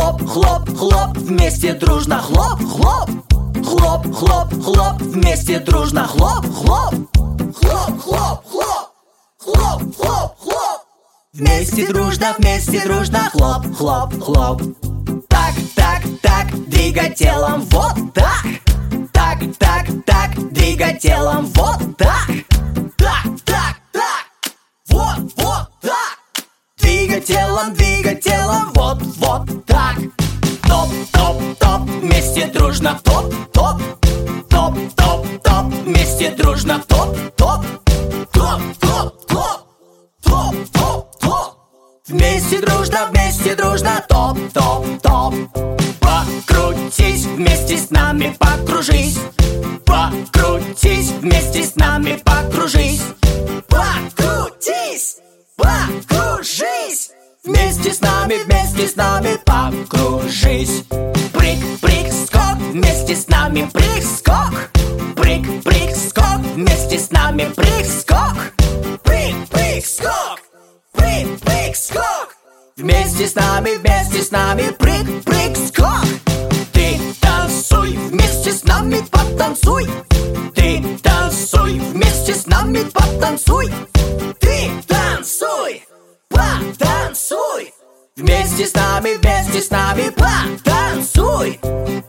Хлоп, хлоп, хлоп, вместе дружно. Хлоп, хлоп, хлоп, хлоп, хлоп, вместе дружно. Хлоп, хлоп, хлоп, хлоп, хлоп, хлоп, хлоп, хлоп. Вместе дружно, хлоп, хлоп, хлоп. Так, так, так, двигай телом, вот так. Так, так, так, двигай телом, вот так. Так, так, так, вот, вот так. Двигай телом, вот, вот так. Топ, топ, топ, вместе дружно. Топ, топ, топ, топ, топ, вместе дружно. Топ, топ, топ, топ, топ, топ, топ, топ. Вместе дружно, топ, топ, топ. Покрутись, вместе с нами покружись. Покрутись, вместе с нами покружись. Покрутись, покружись. Вместе с нами покружись. Прыг, прыг, скок, вместе с нами прыг, скок. Прыг, прыг, скок, вместе с нами прыг, скок. Прыг, прыг, скок, прыг, прыг, скок. Вместе с нами прыг, прыг, скок. Ты танцуй, вместе с нами потанцуй. Ты танцуй, вместе с нами потанцуй. Ты танцуй, потанцуй. Вместе с нами потанцуй.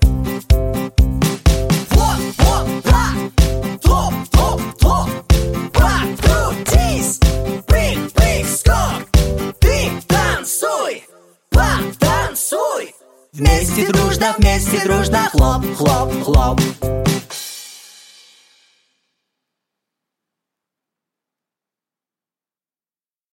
Вот, вот так. Топ, топ, топ. Покрутись. Прыг, прыг, скок. Ты танцуй, потанцуй. Вместе дружно, хлоп, хлоп, хлоп.